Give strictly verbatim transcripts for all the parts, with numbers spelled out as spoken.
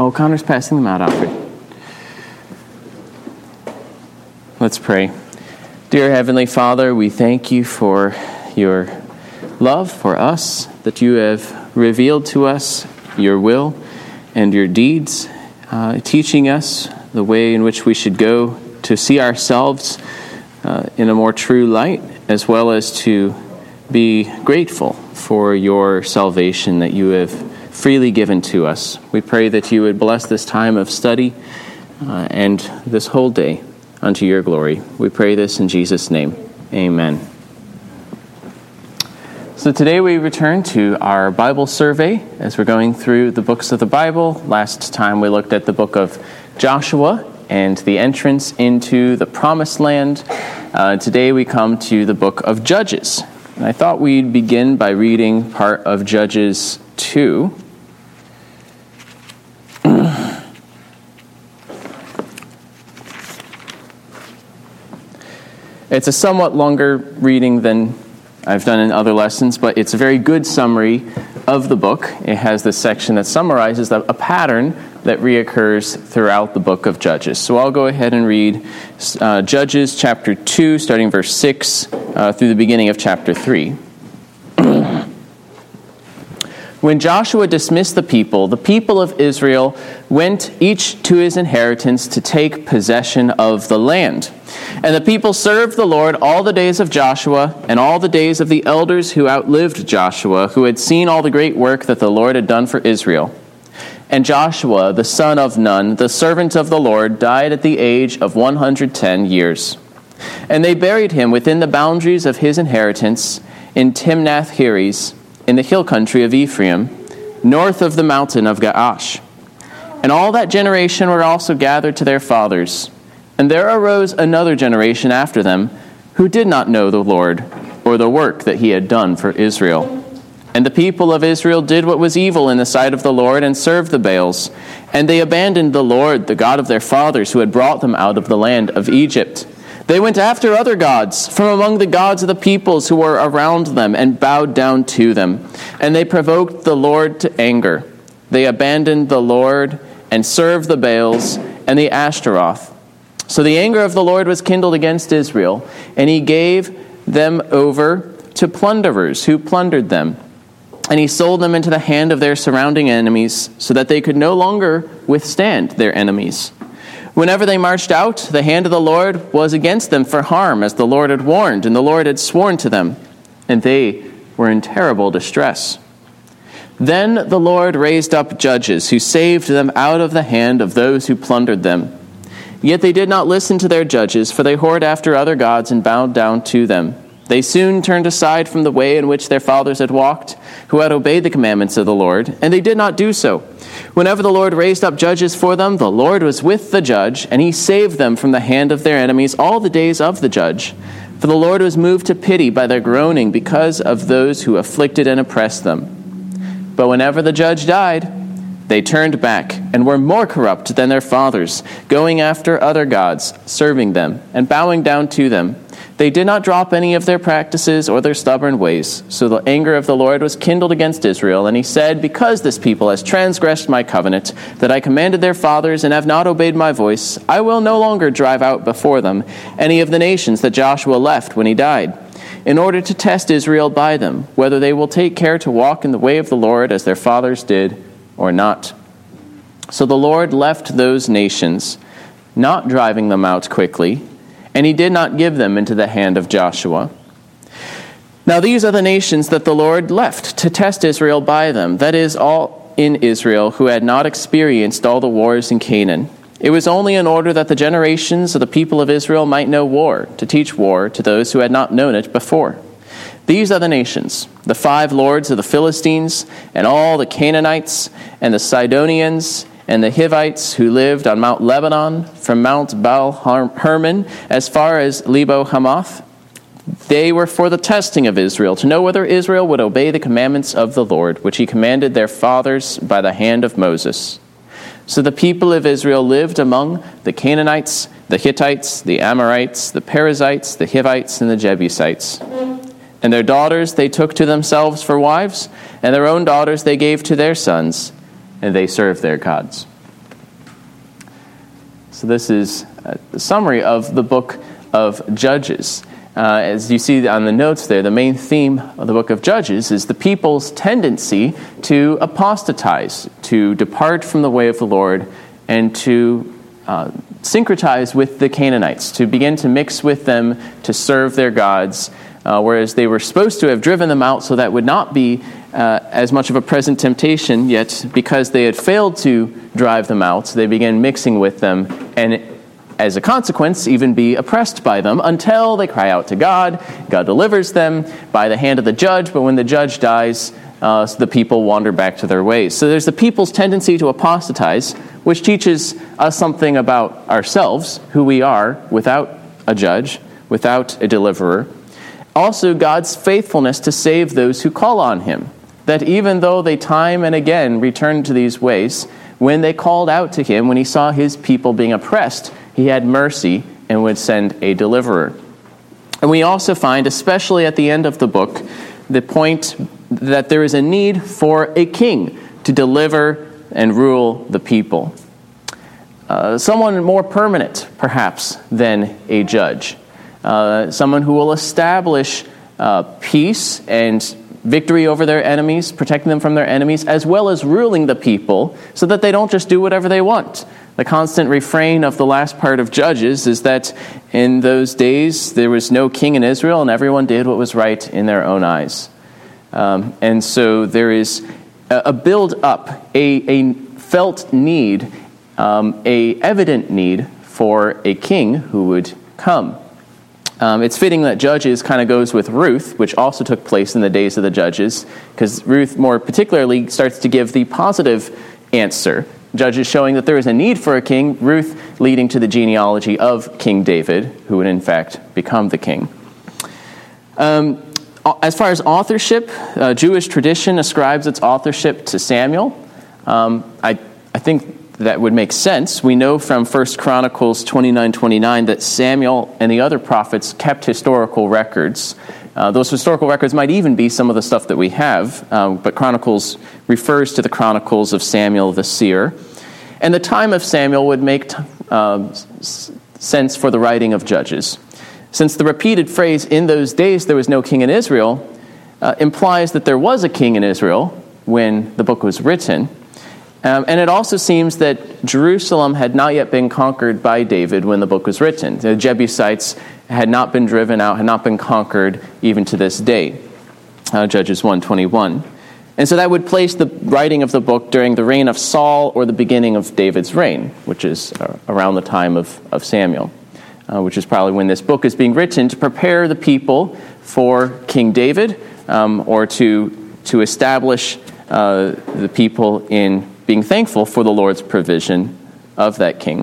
While Connor's passing them out, Alfred. Let's pray. Dear Heavenly Father, we thank you for your love for us, that you have revealed to us your will and your deeds, uh, teaching us the way in which we should go to see ourselves uh, in a more true light, as well as to be grateful for your salvation that you have freely given to us. We pray that you would bless this time of study uh, and this whole day unto your glory. We pray this in Jesus' name. Amen. So today we return to our Bible survey as we're going through the books of the Bible. Last time we looked at the book of Joshua and the entrance into the Promised Land. Uh, today we come to the book of Judges. And I thought we'd begin by reading part of Judges two. It's a somewhat longer reading than I've done in other lessons, but it's a very good summary of the book. It has this section that summarizes a pattern that reoccurs throughout the book of Judges. So I'll go ahead and read uh, Judges chapter two, starting verse six, uh, through the beginning of chapter three. When Joshua dismissed the people, the people of Israel went each to his inheritance to take possession of the land. And the people served the Lord all the days of Joshua and all the days of the elders who outlived Joshua, who had seen all the great work that the Lord had done for Israel. And Joshua, the son of Nun, the servant of the Lord, died at the age of one hundred ten years. And they buried him within the boundaries of his inheritance in Timnath-Heres, in the hill country of Ephraim, north of the mountain of Gaash. And all that generation were also gathered to their fathers. And there arose another generation after them, who did not know the Lord, or the work that he had done for Israel. And the people of Israel did what was evil in the sight of the Lord, and served the Baals. And they abandoned the Lord, the God of their fathers, who had brought them out of the land of Egypt. They went after other gods from among the gods of the peoples who were around them, and bowed down to them. And they provoked the Lord to anger. They abandoned the Lord, and served the Baals and the Ashtaroth. So the anger of the Lord was kindled against Israel, and he gave them over to plunderers who plundered them. And he sold them into the hand of their surrounding enemies, so that they could no longer withstand their enemies. Whenever they marched out, the hand of the Lord was against them for harm, as the Lord had warned, and the Lord had sworn to them, and they were in terrible distress. Then the Lord raised up judges, who saved them out of the hand of those who plundered them. Yet they did not listen to their judges, for they whored after other gods and bowed down to them. They soon turned aside from the way in which their fathers had walked, who had obeyed the commandments of the Lord, and they did not do so. Whenever the Lord raised up judges for them, the Lord was with the judge, and he saved them from the hand of their enemies all the days of the judge. For the Lord was moved to pity by their groaning because of those who afflicted and oppressed them. But whenever the judge died, they turned back and were more corrupt than their fathers, going after other gods, serving them, and bowing down to them. They did not drop any of their practices or their stubborn ways. So the anger of the Lord was kindled against Israel, and he said, because this people has transgressed my covenant, that I commanded their fathers, and have not obeyed my voice, I will no longer drive out before them any of the nations that Joshua left when he died, in order to test Israel by them, whether they will take care to walk in the way of the Lord as their fathers did, or not. So the Lord left those nations, not driving them out quickly, and he did not give them into the hand of Joshua. Now these are the nations that the Lord left to test Israel by them, that is, all in Israel who had not experienced all the wars in Canaan. It was only in order that the generations of the people of Israel might know war, to teach war to those who had not known it before. These are the nations, the five lords of the Philistines, and all the Canaanites, and the Sidonians, and the Hivites who lived on Mount Lebanon, from Mount Baal Hermon as far as Lebo Hamath. They were for the testing of Israel, to know whether Israel would obey the commandments of the Lord, which he commanded their fathers by the hand of Moses. So the people of Israel lived among the Canaanites, the Hittites, the Amorites, the Perizzites, the Hivites, and the Jebusites. And their daughters they took to themselves for wives, and their own daughters they gave to their sons, and they served their gods. So this is a summary of the book of Judges. Uh, as you see on the notes there, the main theme of the book of Judges is the people's tendency to apostatize, to depart from the way of the Lord, and to uh, syncretize with the Canaanites, to begin to mix with them, to serve their gods, uh, whereas they were supposed to have driven them out so that would not be uh, as much of a present temptation, yet because they had failed to drive them out, they began mixing with them, and as a consequence, even be oppressed by them until they cry out to God. God delivers them by the hand of the judge, but when the judge dies, uh, the people wander back to their ways. So there's the people's tendency to apostatize, which teaches us something about ourselves, who we are without a judge, without a deliverer. Also, God's faithfulness to save those who call on him, that even though they time and again returned to these ways, when they called out to him, when he saw his people being oppressed, he had mercy and would send a deliverer. And we also find, especially at the end of the book, the point that there is a need for a king to deliver and rule the people. Uh, someone more permanent, perhaps, than a judge. Uh, someone who will establish uh, peace and victory over their enemies, protecting them from their enemies, as well as ruling the people so that they don't just do whatever they want. The constant refrain of the last part of Judges is that in those days there was no king in Israel and everyone did what was right in their own eyes. Um, and so there is a, a build-up, a, a felt need, um, a evident need for a king who would come. Um, it's fitting that Judges kind of goes with Ruth, which also took place in the days of the Judges, because Ruth more particularly starts to give the positive answer. Judges showing that there is a need for a king, Ruth leading to the genealogy of King David, who would in fact become the king. Um, as far as authorship, uh, Jewish tradition ascribes its authorship to Samuel. Um, I, I think that would make sense. We know from First Chronicles twenty-nine twenty-nine that Samuel and the other prophets kept historical records. Uh, those historical records might even be some of the stuff that we have, um, but Chronicles refers to the Chronicles of Samuel the seer. And the time of Samuel would make t- uh, sense for the writing of Judges. Since the repeated phrase, in those days there was no king in Israel, uh, implies that there was a king in Israel when the book was written. Um, and it also seems that Jerusalem had not yet been conquered by David when the book was written. The Jebusites had not been driven out, had not been conquered even to this day. Uh, Judges one twenty-one. And so that would place the writing of the book during the reign of Saul or the beginning of David's reign, which is uh, around the time of, of Samuel, uh, which is probably when this book is being written to prepare the people for King David um, or to, to establish uh, the people in being thankful for the Lord's provision of that king.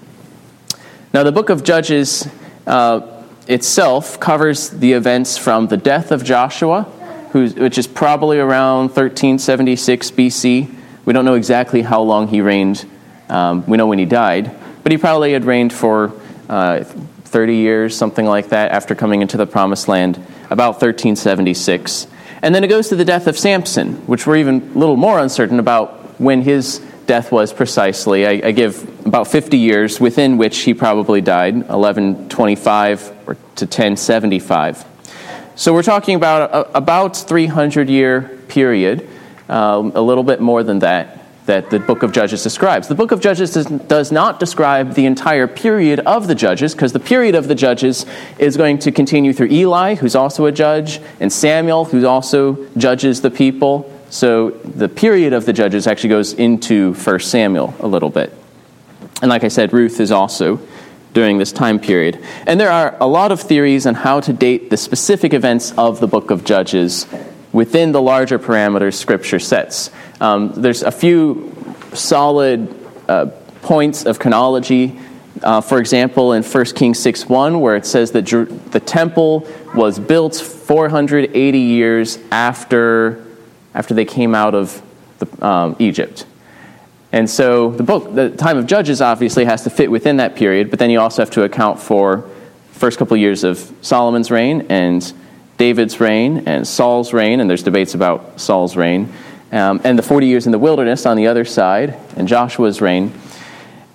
Now, the book of Judges uh, itself covers the events from the death of Joshua, who's, which is probably around thirteen seventy-six B C. We don't know exactly how long he reigned. Um, we know when he died, but he probably had reigned for uh, thirty years, something like that, after coming into the Promised Land, about thirteen seventy-six. And then it goes to the death of Samson, which we're even a little more uncertain about when his death was precisely. I, I give about fifty years within which he probably died, eleven twenty-five or to ten seventy-five. So we're talking about a, about three hundred year period, um, a little bit more than that, that the book of Judges describes. The book of Judges does, does not describe the entire period of the Judges, because the period of the Judges is going to continue through Eli, who's also a judge, and Samuel, who also judges the people. So the period of the Judges actually goes into First Samuel a little bit. And like I said, Ruth is also during this time period. And there are a lot of theories on how to date the specific events of the book of Judges within the larger parameters Scripture sets. Um, there's a few solid uh, points of chronology. Uh, for example, in First Kings six one, where it says that Jer- the temple was built four hundred eighty years after... after they came out of the, um, Egypt. And so the book, the time of Judges obviously has to fit within that period, but then you also have to account for the first couple of years of Solomon's reign and David's reign and Saul's reign, and there's debates about Saul's reign, um, and the forty years in the wilderness on the other side, and Joshua's reign.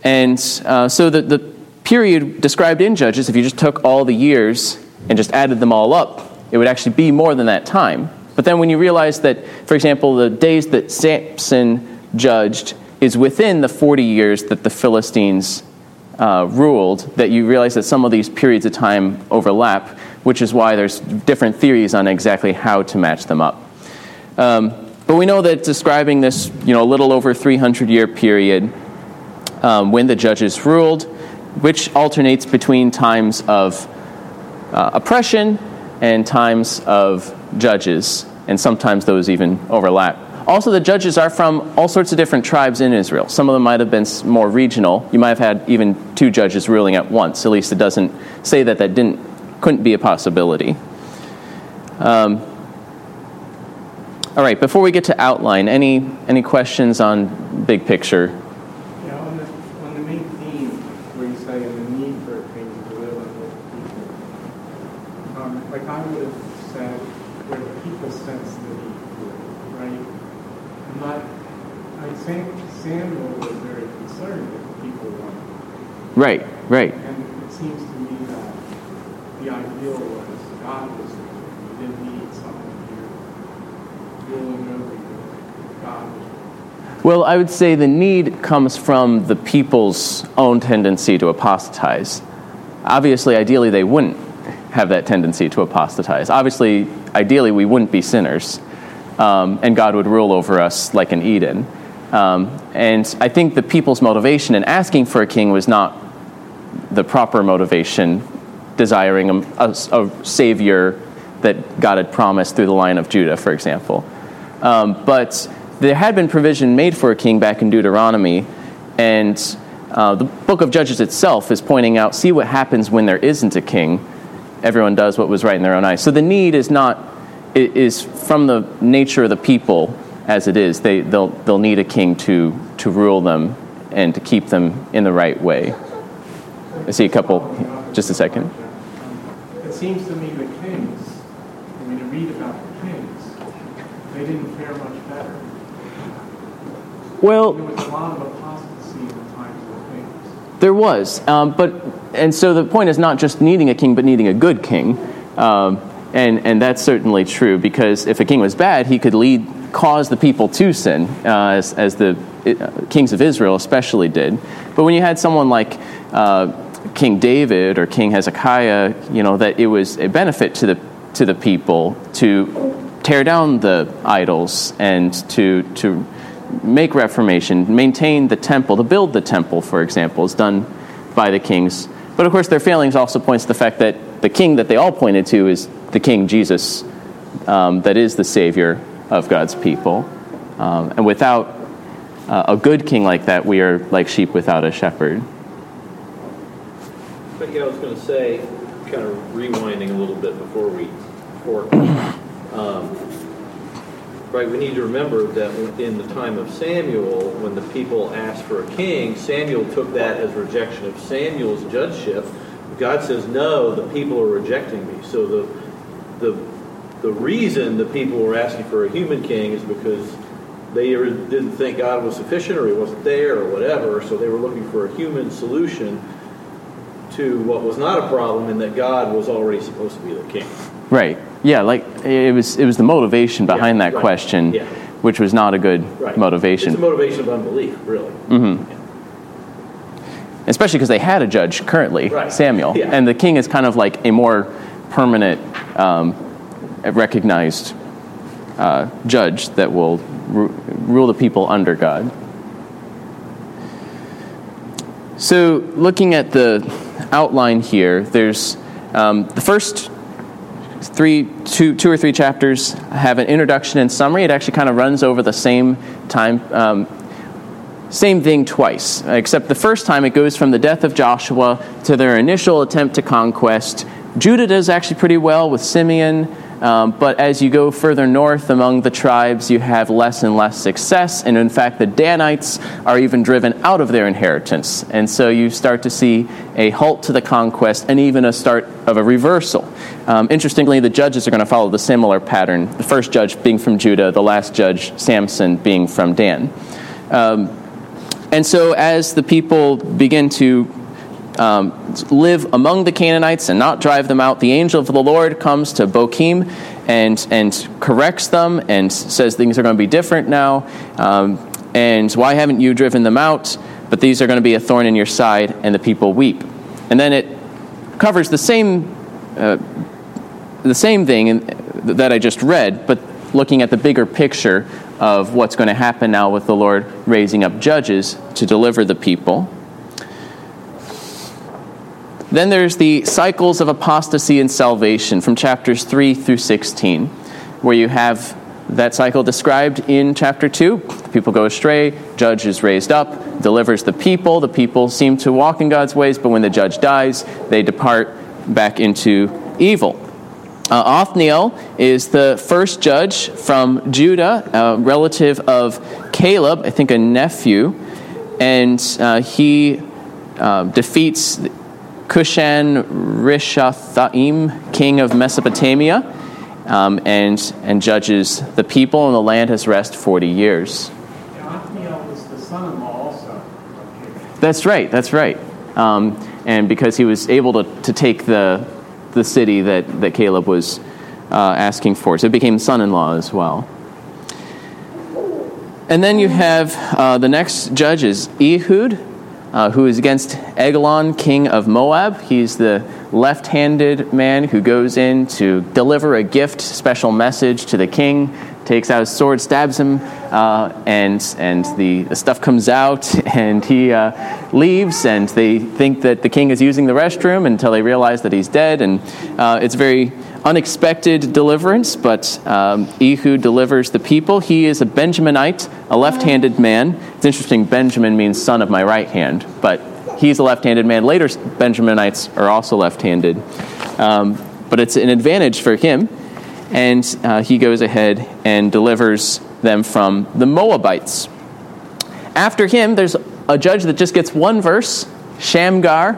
And uh, so the, the period described in Judges, if you just took all the years and just added them all up, it would actually be more than that time. But then when you realize that, for example, the days that Samson judged is within the forty years that the Philistines uh, ruled, that you realize that some of these periods of time overlap, which is why there's different theories on exactly how to match them up. Um, but we know that it's describing this, you know, a little over three hundred year period um, when the judges ruled, which alternates between times of uh, oppression and times of judges, and sometimes those even overlap. Also, the judges are from all sorts of different tribes in Israel. Some of them might have been more regional. You might have had even two judges ruling at once. At least it doesn't say that that didn't couldn't be a possibility. Um, all right, before we get to outline, any any questions on big picture? Yeah, on the, on the main theme where you say the need for a king to live under people, um, like I would have said, where the people sense the need for it, right? I'm not, I think Samuel was very concerned that the people wanted it. Right, right. And it seems to me that the ideal was God was there. You didn't need someone here ruling over you. God was there. Well, I would say the need comes from the people's own tendency to apostatize. Obviously, ideally, they wouldn't have that tendency to apostatize. Obviously, ideally, we wouldn't be sinners, um, and God would rule over us like in Eden. Um, and I think the people's motivation in asking for a king was not the proper motivation, desiring a, a, a savior that God had promised through the line of Judah, for example. Um, but there had been provision made for a king back in Deuteronomy, and uh, the book of Judges itself is pointing out, see what happens when there isn't a king. Everyone does what was right in their own eyes. So the need is not is from the nature of the people as it is. They they'll they'll need a king to to rule them and to keep them in the right way. I see a couple. Just a second. It seems to me the kings, when you read about the kings, they didn't fare much better. Well, there was a lot of apostasy in the times of the kings. There was, um, but and so the point is not just needing a king, but needing a good king, um, and and that's certainly true, because if a king was bad, he could lead, cause the people to sin, uh, as as the uh, kings of Israel especially did. But when you had someone like uh, King David or King Hezekiah, you know, that it was a benefit to the to the people to tear down the idols and to to make reformation, maintain the temple, to build the temple, for example, is done by the kings. But of course, their failings also points to the fact that the king that they all pointed to is the King Jesus, um, that is the Savior of God's people. Um, and without uh, a good king like that, we are like sheep without a shepherd. But yeah, I was going to say, kind of rewinding a little bit before we, before, um, right, we need to remember that in the time of Samuel, when the people asked for a king, Samuel took that as rejection of Samuel's judgeship. God says, no, the people are rejecting me. So the the the reason the people were asking for a human king is because they didn't think God was sufficient, or he wasn't there, or whatever. So they were looking for a human solution to what was not a problem, in that God was already supposed to be the king. Right. Yeah, like it was it was the motivation behind yeah, that right. question, yeah. which was not a good right. motivation. It's a motivation of unbelief, really. Mm-hmm. Yeah. Especially because they had a judge currently, right. Samuel. Yeah. And the king is kind of like a more permanent, um, recognized uh, judge that will ru- rule the people under God. So looking at the outline here, there's um, the first three, two, two or three chapters have an introduction and summary. It actually kind of runs over the same time, um, same thing twice, except the first time it goes from the death of Joshua to their initial attempt to conquest. Judah does actually pretty well with Simeon, um, but as you go further north among the tribes, you have less and less success, and in fact the Danites are even driven out of their inheritance, and so you start to see a halt to the conquest and even a start of a reversal. Um, interestingly, the judges are going to follow the similar pattern, the first judge being from Judah, the last judge, Samson, being from Dan. Um, And so as the people begin to um, live among the Canaanites and not drive them out, the angel of the Lord comes to Bochim and and corrects them and says things are going to be different now. Um, and why haven't you driven them out? But these are going to be a thorn in your side, and the people weep. And then it covers the same uh, the same thing in, that I just read, but looking at the bigger picture of what's going to happen now with the Lord raising up judges to deliver the people. Then there's the cycles of apostasy and salvation from chapters three through sixteen, where you have that cycle described in chapter two. The people go astray, judge is raised up, delivers the people. The people seem to walk in God's ways, but when the judge dies, they depart back into evil. Uh, Othniel is the first judge from Judah, a relative of Caleb, I think a nephew, and uh, he uh, defeats Cushan Rishathaim, king of Mesopotamia, um, and and judges the people, and the land has rest forty years. Yeah, Othniel was the son-in-law also of Caleb. That's right, that's right. Um, and because he was able to, to take the the city that, that Caleb was uh, asking for. So it became son-in-law as well. And then you have uh, the next judge is Ehud, uh, who is against Eglon, king of Moab. He's the left-handed man who goes in to deliver a gift, special message to the king, takes out his sword, stabs him, uh, and and the, the stuff comes out, and he uh, leaves, and they think that the king is using the restroom until they realize that he's dead, and uh, it's very unexpected deliverance, but um, Ehud delivers the people. He is a Benjaminite, a left-handed man. It's interesting, Benjamin means son of my right hand, but he's a left-handed man. Later Benjaminites are also left-handed, um, but it's an advantage for him. And uh, he goes ahead and delivers them from the Moabites. After him, there's a judge that just gets one verse, Shamgar.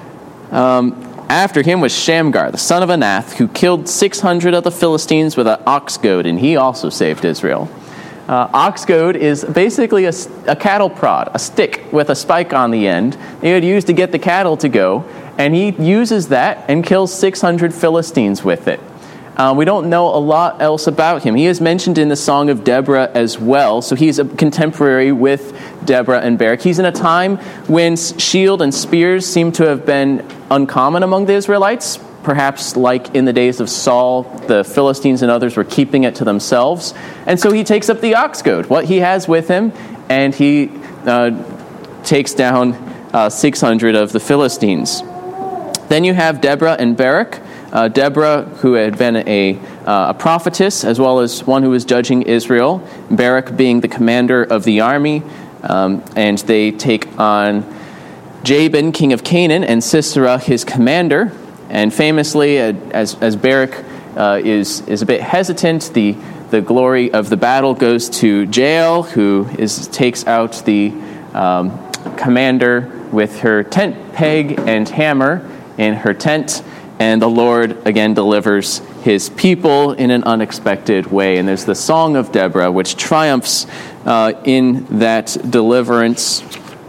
Um, after him was Shamgar, the son of Anath, who killed six hundred of the Philistines with an ox goad, and he also saved Israel. Uh, ox goad is basically a, a cattle prod, a stick with a spike on the end. They would use to get the cattle to go, and he uses that and kills six hundred Philistines with it. Uh, we don't know a lot else about him. He is mentioned in the Song of Deborah as well, so he's a contemporary with Deborah and Barak. He's in a time when shield and spears seem to have been uncommon among the Israelites. Perhaps like in the days of Saul, the Philistines and others were keeping it to themselves. And so he takes up the ox goad, what he has with him, and he uh, takes down uh, six hundred of the Philistines. Then you have Deborah and Barak. Uh, Deborah, who had been a, uh, a prophetess, as well as one who was judging Israel. Barak being the commander of the army. Um, and they take on Jabin, king of Canaan, and Sisera, his commander. And famously, uh, as, as Barak uh, is, is a bit hesitant, the, the glory of the battle goes to Jael, who is takes out the um, commander with her tent peg and hammer in her tent. And the Lord, again, delivers his people in an unexpected way. And there's the Song of Deborah, which triumphs uh, in that deliverance.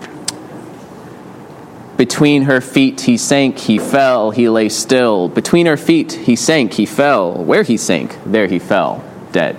Between her feet he sank, he fell, he lay still. Between her feet he sank, he fell. Where he sank, there he fell, dead.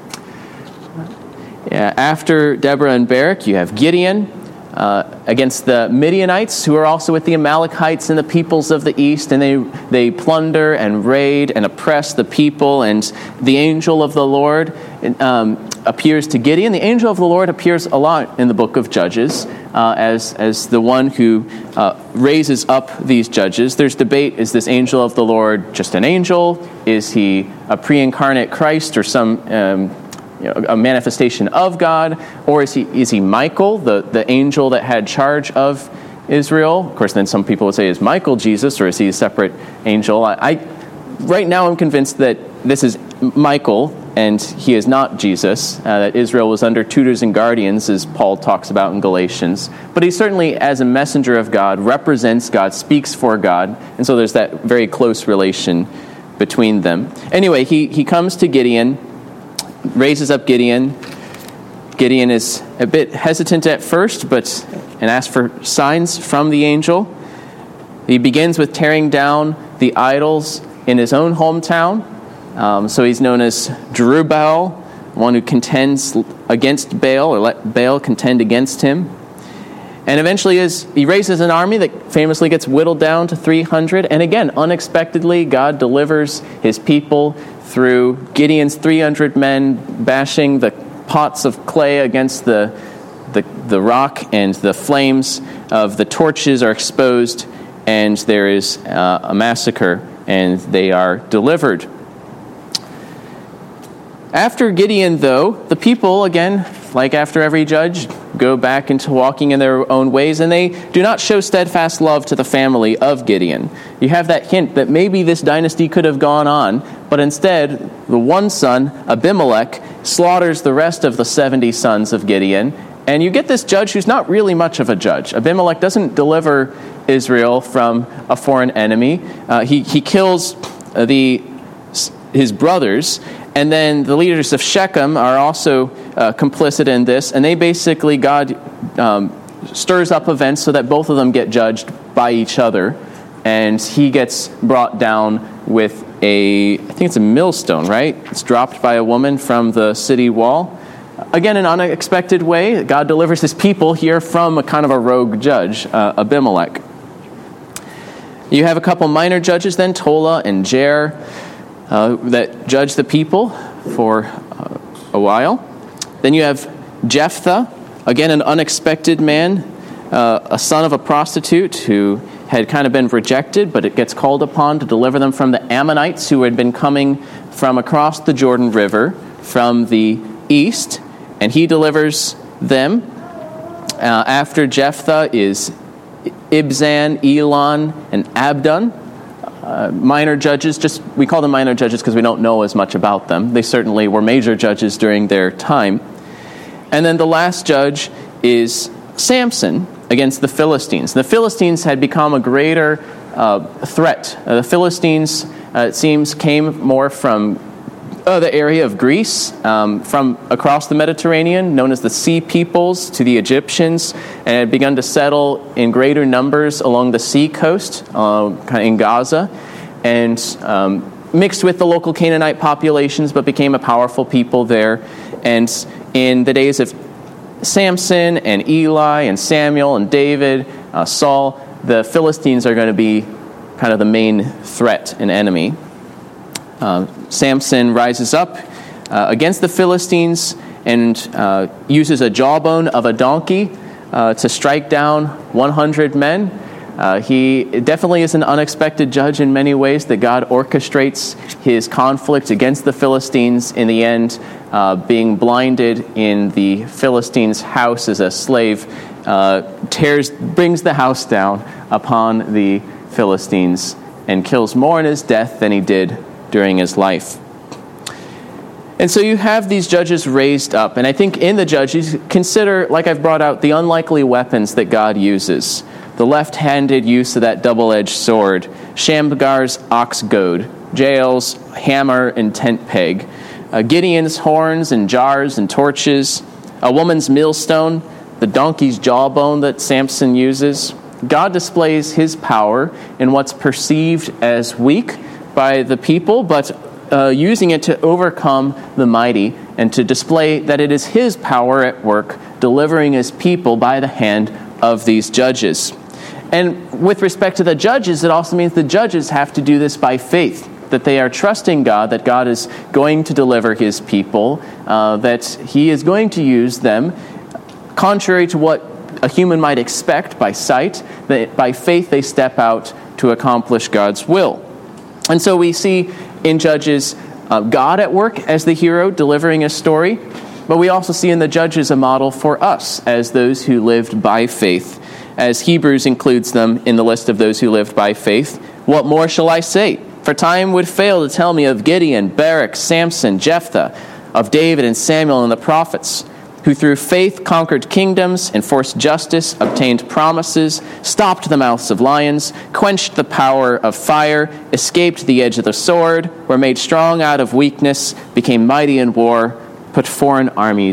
Yeah, after Deborah and Barak, you have Gideon. Uh, against the Midianites, who are also with the Amalekites and the peoples of the east, and they they plunder and raid and oppress the people. And the angel of the Lord um, appears to Gideon. The angel of the Lord appears a lot in the book of Judges uh, as as the one who uh, raises up these judges. There's debate: is this angel of the Lord just an angel? Is he a pre-incarnate Christ or some Um, You know, a manifestation of God, or is he is he Michael, the, the angel that had charge of Israel? Of course, then some people would say, is Michael Jesus, or is he a separate angel? I, I right now I'm convinced that this is Michael, and he is not Jesus, uh, that Israel was under tutors and guardians, as Paul talks about in Galatians. But he certainly, as a messenger of God, represents God, speaks for God, and so there's that very close relation between them. Anyway, he, he comes to Gideon, raises up Gideon, Gideon is a bit hesitant at first, but and asks for signs from the angel. He begins with tearing down the idols in his own hometown. Um, so he's known as Jerubbaal, one who contends against Baal, or let Baal contend against him. And eventually is, he raises an army that famously gets whittled down to three hundred. And again, unexpectedly, God delivers his people through Gideon's three hundred men bashing the pots of clay against the, the, the rock, and the flames of the torches are exposed, and there is uh, a massacre, and they are delivered. After Gideon, though, the people, again, like after every judge, go back into walking in their own ways, and they do not show steadfast love to the family of Gideon. You have that hint that maybe this dynasty could have gone on, but instead, the one son, Abimelech, slaughters the rest of the seventy sons of Gideon, and you get this judge who's not really much of a judge. Abimelech doesn't deliver Israel from a foreign enemy. Uh, he, he kills the his brothers, and then the leaders of Shechem are also uh, complicit in this, and they basically, God um, stirs up events so that both of them get judged by each other, and he gets brought down with a, I think it's a millstone, right? It's dropped by a woman from the city wall. Again, an unexpected way, God delivers his people here from a kind of a rogue judge, uh, Abimelech. You have a couple minor judges then, Tola and Jair, uh, that judge the people for uh, a while. Then you have Jephthah, again an unexpected man, uh, a son of a prostitute who had kind of been rejected, but it gets called upon to deliver them from the Ammonites who had been coming from across the Jordan River from the east, and he delivers them. Uh, after Jephthah is Ibzan, Elon, and Abdon. Uh, minor judges, just we call them minor judges because we don't know as much about them. They certainly were major judges during their time. And then the last judge is Samson against the Philistines. The Philistines had become a greater uh, threat. Uh, the Philistines, uh, it seems, came more from uh, the area of Greece, um, from across the Mediterranean, known as the Sea Peoples, to the Egyptians, and had begun to settle in greater numbers along the sea coast, uh, kind of in Gaza, and um, mixed with the local Canaanite populations, but became a powerful people there. And in the days of Samson and Eli and Samuel and David, uh, Saul, the Philistines are going to be kind of the main threat and enemy. Uh, Samson rises up uh, against the Philistines and uh, uses a jawbone of a donkey uh, to strike down one hundred men. Uh, he definitely is an unexpected judge in many ways, that God orchestrates his conflict against the Philistines, in the end uh, being blinded in the Philistines' house as a slave, uh, tears, brings the house down upon the Philistines and kills more in his death than he did during his life. And so you have these judges raised up, and I think in the judges, consider, like I've brought out, the unlikely weapons that God uses. The left-handed use of that double-edged sword, Shamgar's ox goad, Jael's hammer and tent peg, uh, Gideon's horns and jars and torches, a woman's millstone, the donkey's jawbone that Samson uses. God displays his power in what's perceived as weak by the people, but uh, using it to overcome the mighty and to display that it is his power at work, delivering his people by the hand of these judges. And with respect to the judges, it also means the judges have to do this by faith, that they are trusting God, that God is going to deliver his people, uh, that he is going to use them, contrary to what a human might expect by sight, that by faith they step out to accomplish God's will. And so we see in Judges uh, God at work as the hero delivering a story, but we also see in the Judges a model for us as those who lived by faith, as Hebrews includes them in the list of those who lived by faith. What more shall I say? For time would fail to tell me of Gideon, Barak, Samson, Jephthah, of David and Samuel and the prophets, who through faith conquered kingdoms, enforced justice, obtained promises, stopped the mouths of lions, quenched the power of fire, escaped the edge of the sword, were made strong out of weakness, became mighty in war, put foreign armies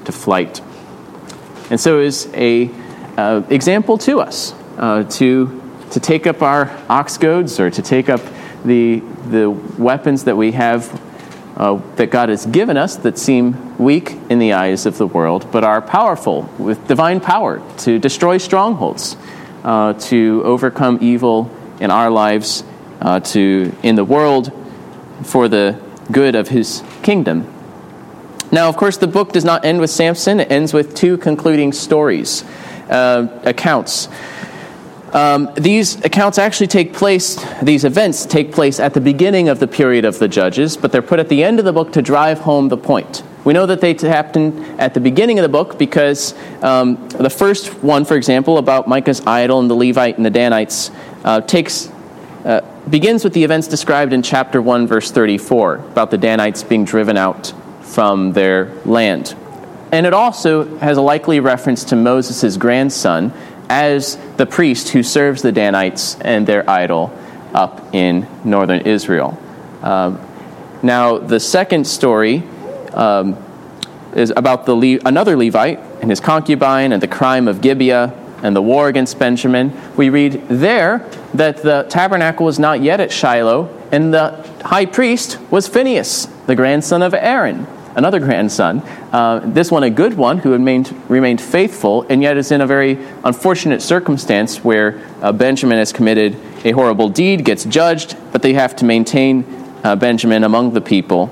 to flight. And so it is a uh, example to us uh, to to take up our ox goads or to take up the the weapons that we have uh, that God has given us that seem weak in the eyes of the world, but are powerful with divine power to destroy strongholds, uh, to overcome evil in our lives, uh, to in the world for the good of His kingdom. Now, of course, the book does not end with Samson. It ends with two concluding stories, uh, accounts. Um, these accounts actually take place, these events take place at the beginning of the period of the Judges, but they're put at the end of the book to drive home the point. We know that they happened at the beginning of the book because um, the first one, for example, about Micah's idol and the Levite and the Danites, uh, takes uh, begins with the events described in chapter one, verse thirty-four, about the Danites being driven out from their land. And it also has a likely reference to Moses' grandson as the priest who serves the Danites and their idol up in northern Israel. Um, now, the second story um, is about the Le- another Levite and his concubine and the crime of Gibeah and the war against Benjamin. We read there that the tabernacle was not yet at Shiloh, and the high priest was Phinehas, the grandson of Aaron, another grandson, uh, this one a good one who remained, remained faithful, and yet is in a very unfortunate circumstance where uh, Benjamin has committed a horrible deed, gets judged, but they have to maintain uh, Benjamin among the people.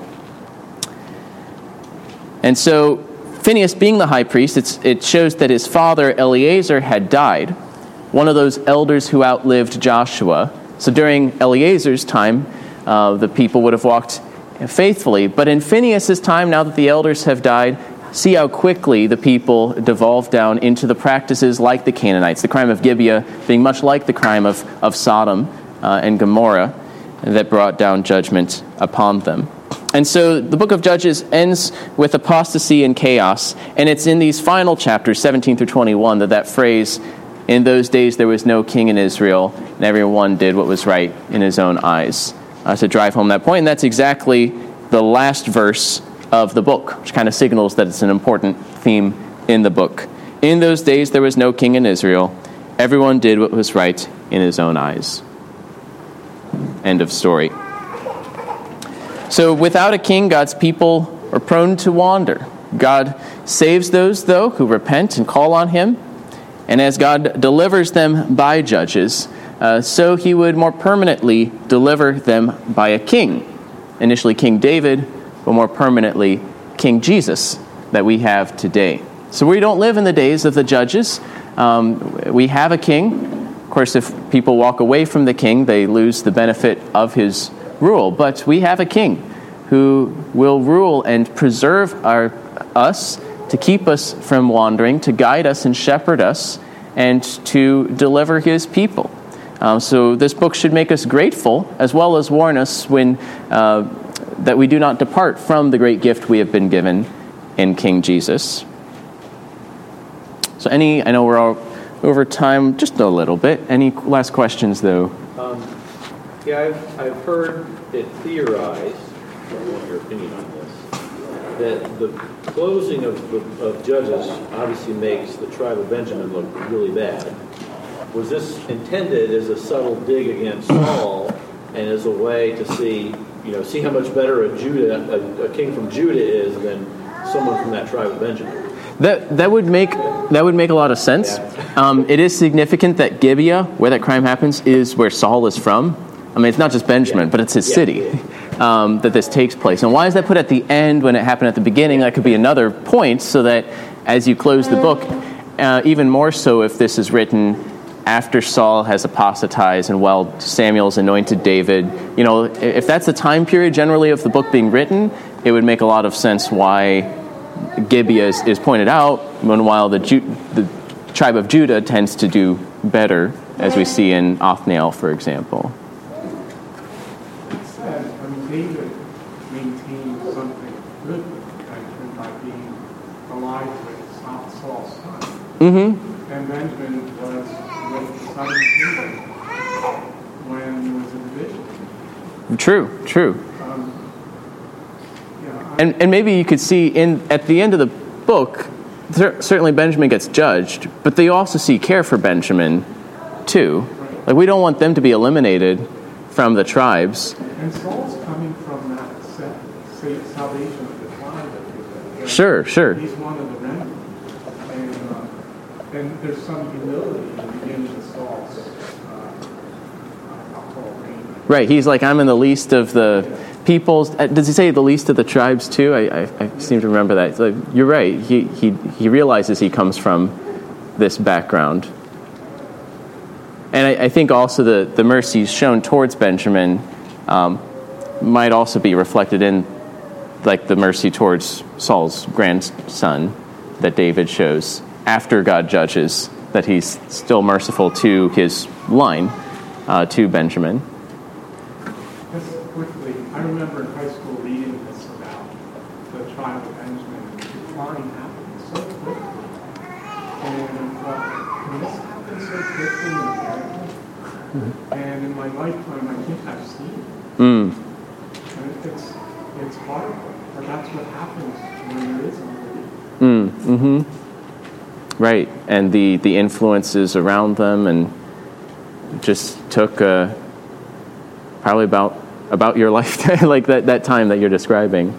And so Phinehas, being the high priest, it's, it shows that his father Eleazar had died, one of those elders who outlived Joshua. So during Eleazar's time, uh, the people would have walked faithfully. But in Phinehas' time, now that the elders have died, see how quickly the people devolve down into the practices like the Canaanites, the crime of Gibeah being much like the crime of, of Sodom uh, and Gomorrah that brought down judgment upon them. And so the book of Judges ends with apostasy and chaos, and it's in these final chapters, seventeen through twenty-one, that that phrase, "In those days there was no king in Israel, and everyone did what was right in his own eyes," Uh, to drive home that point. And that's exactly the last verse of the book, which kind of signals that it's an important theme in the book. In those days there was no king in Israel. Everyone did what was right in his own eyes. End of story. So without a king, God's people are prone to wander. God saves those, though, who repent and call on Him. And as God delivers them by judges, Uh, so He would more permanently deliver them by a king. Initially King David, but more permanently King Jesus that we have today. So we don't live in the days of the judges. Um, we have a king. Of course, if people walk away from the king, they lose the benefit of his rule. But we have a king who will rule and preserve our us, to keep us from wandering, to guide us and shepherd us, and to deliver His people. Um, so this book should make us grateful, as well as warn us when uh, that we do not depart from the great gift we have been given in King Jesus. So any, I know we're all over time just a little bit. Any last questions, though? Um, yeah, I've, I've heard it theorized, I want your opinion on this, that the closing of, of Judges obviously makes the tribe of Benjamin look really bad. Was this intended as a subtle dig against Saul and as a way to see, you know, see how much better a Judah, a, a king from Judah is than someone from that tribe of Benjamin? That that would make that would make a lot of sense. Um, it is significant that Gibeah, where that crime happens, is where Saul is from. I mean, it's not just Benjamin, but it's his yeah. city um, that this takes place. And why is that put at the end when it happened at the beginning? That could be another point, so that as you close the book, uh, even more so if this is written after Saul has apostatized and while Samuel's anointed David. You know, if that's the time period generally of the book being written, it would make a lot of sense why Gibeah is, is pointed out, meanwhile the, Ju- the tribe of Judah tends to do better, as we see in Othniel, for example. It said, I mean, David maintained something good by being alive with Saul's son. Mm-hmm. And Benjamin was with the southern kingdom when there was a division. True, true. Um, yeah, I, And and maybe you could see in at the end of the book, certainly Benjamin gets judged, but they also see care for Benjamin too. Like, we don't want them to be eliminated from the tribes. And Saul's coming from that set, say, salvation of the tribe of Israel. Sure, sure. He's one of the remnant. And, uh, and there's some humility in the beginning of Saul's, uh, I'll call it reign. Right, he's like, I'm in the least of the peoples. Does he say the least of the tribes too? I, I, I seem to remember that. So you're right. He, he, he realizes he comes from this background. And I, I think also the, the mercies shown towards Benjamin um, might also be reflected in like the mercy towards Saul's grandson that David shows after God judges, that he's still merciful to his line, uh, to Benjamin. Just quickly, I remember in high school reading this about the tribe of Benjamin. The decline happened so quickly. And I thought, can this happen so quickly in America? Mm-hmm. And in my lifetime, I think I've seen it. Mm. And it's, it's horrible, but that's what happens when there is unbelief. Mm, mm-hmm. Right, and the, the influences around them, and just took uh, probably about about your lifetime, like that, that time that you're describing.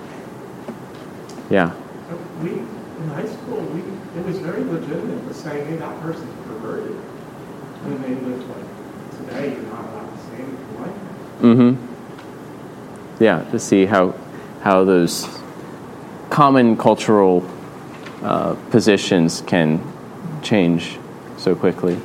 Yeah. We in high school, we it was very legitimate to say, "Hey, that person's perverted," when they lived like today. You're not allowed to say anything like that. Mm-hmm. Yeah, to see how how those common cultural Uh, positions can change so quickly.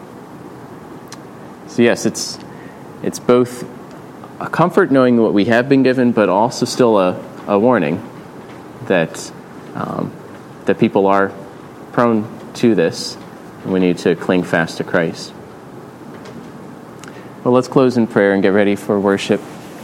So yes, it's it's both a comfort knowing what we have been given, but also still a, a warning that um, that people are prone to this, and we need to cling fast to Christ. Well, let's close in prayer and get ready for worship.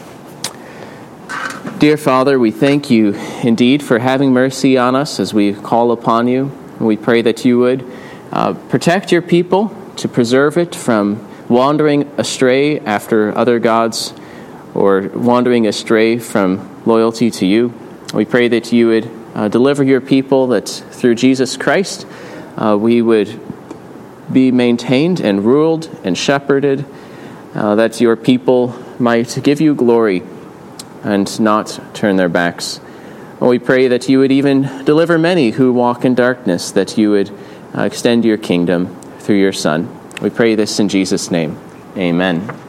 Dear Father, we thank you indeed for having mercy on us as we call upon you. And we pray that you would uh, protect your people, to preserve it from wandering astray after other gods or wandering astray from loyalty to you. We pray that you would uh, deliver your people, that through Jesus Christ uh, we would be maintained and ruled and shepherded, uh, that your people might give you glory and not turn their backs. And we pray that you would even deliver many who walk in darkness, that you would uh, extend your kingdom through your Son. We pray this in Jesus' name. Amen.